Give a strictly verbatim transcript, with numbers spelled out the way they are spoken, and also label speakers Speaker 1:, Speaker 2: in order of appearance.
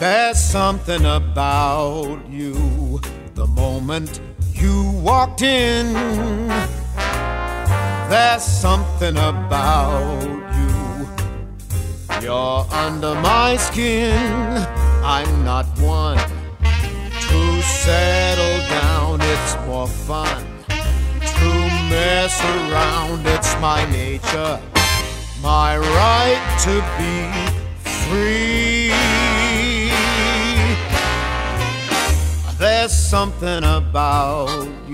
Speaker 1: There's something about you. The moment you walked in, there's something about you. You're under my skin. I'm not one to settle down. It's more fun to mess around. It's my nature, my right to be free. There's something about you.